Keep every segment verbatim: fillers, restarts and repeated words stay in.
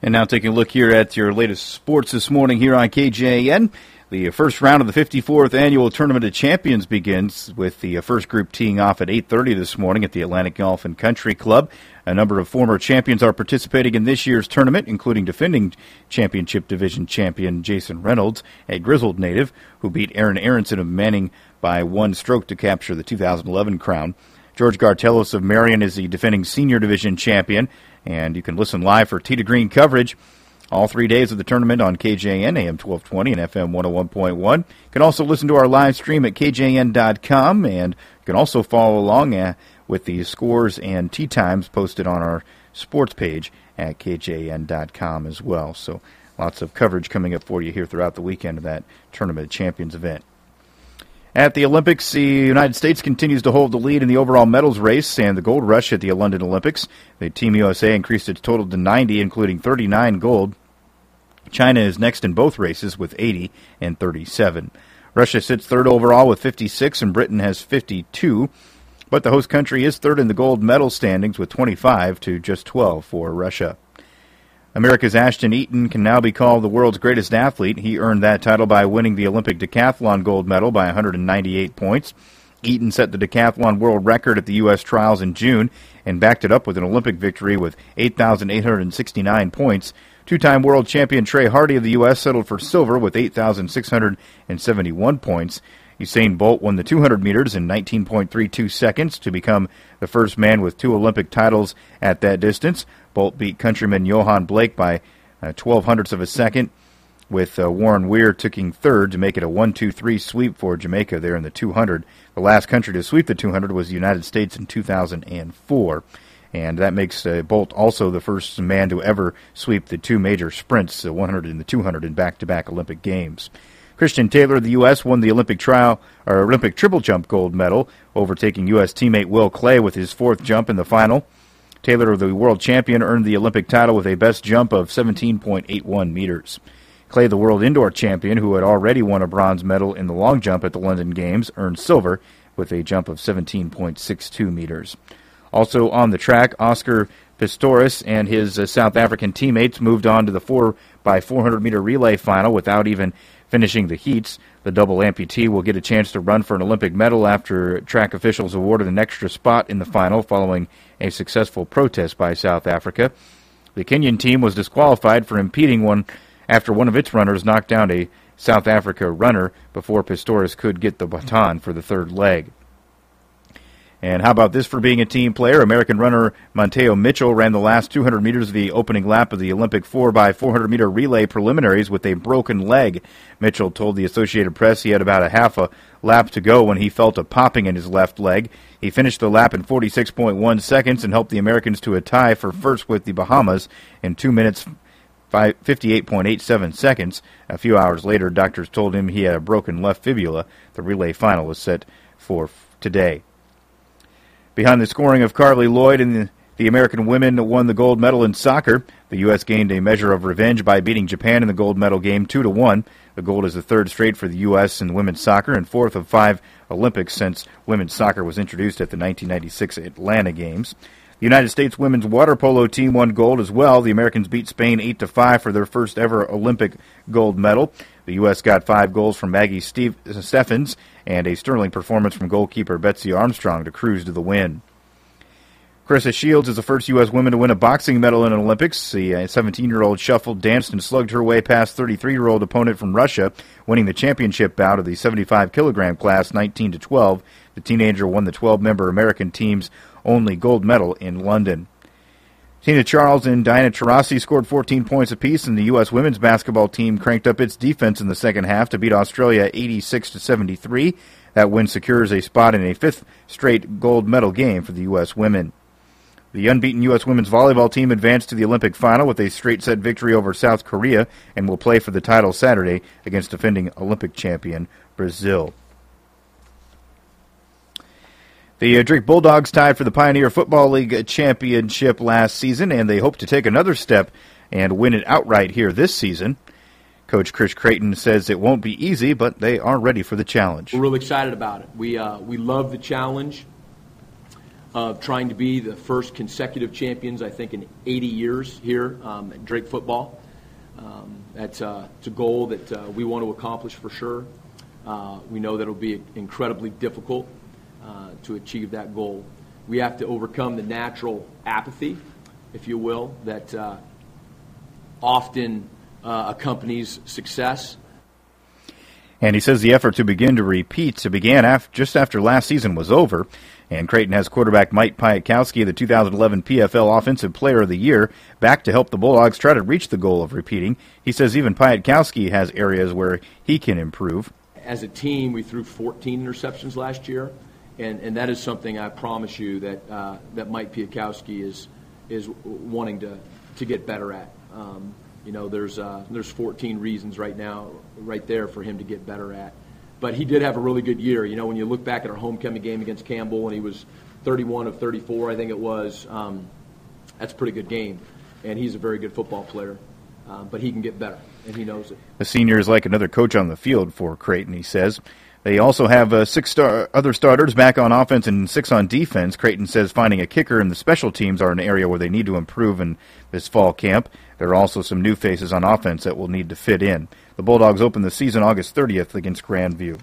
And now taking a look here at your latest sports this morning here on K J A N. The first round of the fifty-fourth Annual Tournament of Champions begins with the first group teeing off at eight thirty this morning at the Atlantic Golf and Country Club. A number of former champions are participating in this year's tournament, including defending championship division champion Jason Reynolds, a Grizzled native, who beat Aaron Aronson of Manning by one stroke to capture the two thousand eleven crown. George Gartelos of Marion is the defending senior division champion, and you can listen live for Tee to Green coverage all three days of the tournament on K J A N, A M twelve twenty and F M one oh one point one. You can also listen to our live stream at K J A N dot com, and you can also follow along uh, with the scores and tee times posted on our sports page at K J A N dot com as well. So lots of coverage coming up for you here throughout the weekend of that Tournament of Champions event. At the Olympics, the United States continues to hold the lead in the overall medals race and the gold rush at the London Olympics. The Team U S A increased its total to ninety, including thirty-nine gold. China is next in both races with eighty and thirty-seven. Russia sits third overall with fifty-six, and Britain has fifty-two. But the host country is third in the gold medal standings with twenty-five to just twelve for Russia. America's Ashton Eaton can now be called the world's greatest athlete. He earned that title by winning the Olympic decathlon gold medal by one hundred ninety-eight points. Eaton set the decathlon world record at the U S trials in June and backed it up with an Olympic victory with eight thousand eight hundred sixty-nine points. Two-time world champion Trey Hardy of the U S settled for silver with eight thousand six hundred seventy-one points. Usain Bolt won the two hundred meters in nineteen point three two seconds to become the first man with two Olympic titles at that distance. Bolt beat countryman Johan Blake by uh, twelve hundredths of a second, with uh, Warren Weir taking third to make it a one two three sweep for Jamaica there in the two hundred. The last country to sweep the two hundred was the United States in two thousand four. And that makes uh, Bolt also the first man to ever sweep the two major sprints, the one hundred and the two hundred, in back-to-back Olympic Games. Christian Taylor of the U S won the Olympic trial or Olympic triple jump gold medal, overtaking U S teammate Will Clay with his fourth jump in the final. Taylor, the world champion, earned the Olympic title with a best jump of seventeen point eight one meters. Clay, the world indoor champion, who had already won a bronze medal in the long jump at the London Games, earned silver with a jump of seventeen point six two meters. Also on the track, Oscar Pistorius and his uh, South African teammates moved on to the four by four hundred meter relay final without even finishing the heats. The double amputee will get a chance to run for an Olympic medal after track officials awarded an extra spot in the final following a successful protest by South Africa. The Kenyan team was disqualified for impeding one after one of its runners knocked down a South Africa runner before Pistorius could get the baton for the third leg. And how about this for being a team player? American runner Monteo Mitchell ran the last two hundred meters of the opening lap of the Olympic four by four hundred meter relay preliminaries with a broken leg. Mitchell told the Associated Press he had about a half a lap to go when he felt a popping in his left leg. He finished the lap in forty-six point one seconds and helped the Americans to a tie for first with the Bahamas in two minutes fifty-eight point eight seven seconds. A few hours later, doctors told him he had a broken left fibula. The relay final was set for today. Behind the scoring of Carly Lloyd and the, the American women won the gold medal in soccer. The U S gained a measure of revenge by beating Japan in the gold medal game two to one. The gold is the third straight for the U S in women's soccer and fourth of five Olympics since women's soccer was introduced at the nineteen ninety-six Atlanta Games. The United States women's water polo team won gold as well. The Americans beat Spain eight to five for their first ever Olympic gold medal. The U S got five goals from Maggie Steve, Steffens and a sterling performance from goalkeeper Betsy Armstrong to cruise to the win. Carissa Shields is the first U S woman to win a boxing medal in an Olympics. The seventeen-year-old shuffled, danced, and slugged her way past thirty-three-year-old opponent from Russia, winning the championship bout of the seventy-five kilogram class nineteen to twelve. The teenager won the twelve-member American team's only gold medal in London. Tina Charles and Diana Taurasi scored fourteen points apiece, and the U S women's basketball team cranked up its defense in the second half to beat Australia eighty-six to seventy-three. That win secures a spot in a fifth straight gold medal game for the U S women. The unbeaten U S women's volleyball team advanced to the Olympic final with a straight-set victory over South Korea and will play for the title Saturday against defending Olympic champion Brazil. The uh, Drake Bulldogs tied for the Pioneer Football League championship last season, and they hope to take another step and win it outright here this season. Coach Chris Creighton says it won't be easy, but they are ready for the challenge. We're really excited about it. We uh, we love the challenge. of trying to be the first consecutive champions, I think, in eighty years here um, at Drake football. Um, that's uh, it's a goal that uh, we want to accomplish for sure. Uh, we know that it'll be incredibly difficult uh, to achieve that goal. We have to overcome the natural apathy, if you will, that uh, often uh, accompanies success. And he says the effort to begin to repeat to began af- just after last season was over. And Creighton has quarterback Mike Piatkowski, the two thousand eleven P F L Offensive Player of the Year, back to help the Bulldogs try to reach the goal of repeating. He says even Piatkowski has areas where he can improve. As a team, we threw fourteen interceptions last year, and, and that is something I promise you that uh, that Mike Piatkowski is is wanting to, to get better at. Um, you know, there's uh, there's fourteen reasons right now, right there for him to get better at. But he did have a really good year. You know, when you look back at our homecoming game against Campbell, and he was thirty-one of thirty-four, I think it was, um, that's a pretty good game. And he's a very good football player. Uh, but he can get better, and he knows it. The senior is like another coach on the field for Creighton, he says. They also have uh, six star- other starters back on offense and six on defense. Creighton says finding a kicker and the special teams are an area where they need to improve in this fall camp. There are also some new faces on offense that will need to fit in. The Bulldogs open the season August thirtieth against Grandview.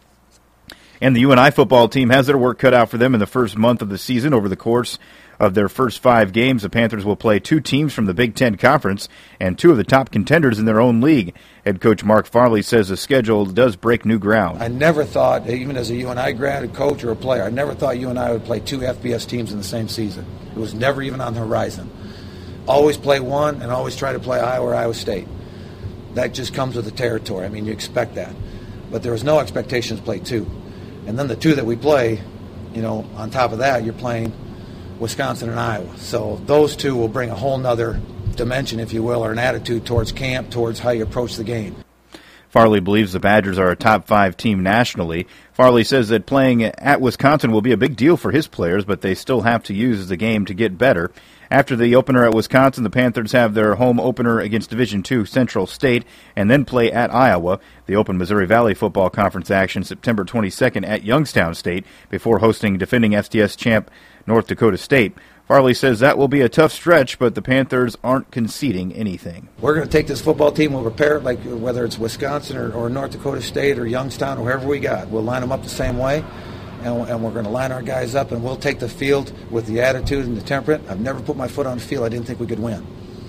And the U N I football team has their work cut out for them in the first month of the season. Over the course of their first five games, the Panthers will play two teams from the Big Ten Conference and two of the top contenders in their own league. Head coach Mark Farley says the schedule does break new ground. I never thought, even as a U N I grad, a coach or a player, I never thought U N I would play two F B S teams in the same season. It was never even on the horizon. Always play one and always try to play Iowa or Iowa State. That just comes with the territory. I mean, you expect that. But there was no expectation to play two. And then the two that we play, you know, on top of that, you're playing Wisconsin and Iowa. So those two will bring a whole nother dimension, if you will, or an attitude towards camp, towards how you approach the game. Farley believes the Badgers are a top five team nationally. Farley says that playing at Wisconsin will be a big deal for his players, but they still have to use the game to get better. After the opener at Wisconsin, the Panthers have their home opener against Division two Central State and then play at Iowa. The Open Missouri Valley Football Conference action September twenty-second at Youngstown State before hosting defending F C S champ North Dakota State. Farley says that will be a tough stretch, but the Panthers aren't conceding anything. We're going to take this football team, we'll prepare it like whether it's Wisconsin or, or North Dakota State or Youngstown or wherever we got. We'll line them up the same way, and, and we're going to line our guys up, and we'll take the field with the attitude and the temperament. I've never put my foot on the field I didn't think we could win.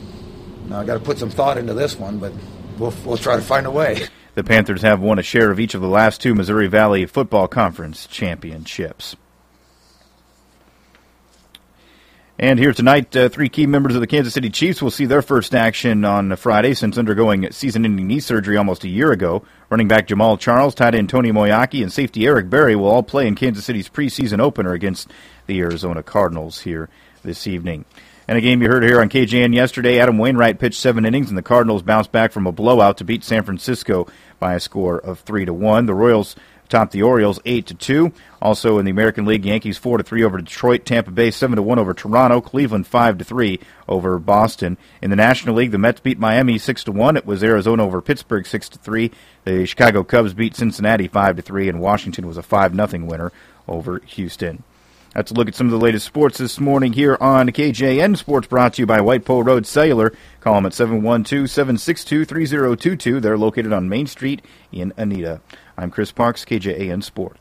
Now I've got to put some thought into this one, but we'll, we'll try to find a way. The Panthers have won a share of each of the last two Missouri Valley Football Conference championships. And here tonight, uh, three key members of the Kansas City Chiefs will see their first action on Friday since undergoing season-ending knee surgery almost a year ago. Running back Jamal Charles, tight end Tony Moyaki, and safety Eric Berry will all play in Kansas City's preseason opener against the Arizona Cardinals here this evening. And a game you heard here on K J N yesterday, Adam Wainwright pitched seven innings, and the Cardinals bounced back from a blowout to beat San Francisco by a score of three to one. The Royals topped the Orioles eight to two. Also in the American League, Yankees four to three over Detroit, Tampa Bay seven to one over Toronto, Cleveland five to three over Boston. In the National League, the Mets beat Miami six to one. It was Arizona over Pittsburgh six to three. The Chicago Cubs beat Cincinnati five to three, and Washington was a five nothing winner over Houston. That's a look at some of the latest sports this morning here on K J N. Sports brought to you by White Pole Road Cellular. Call them at seven one two, seven six two, three zero two two. They're located on Main Street in Anita. I'm Chris Parks, K J A N Sports.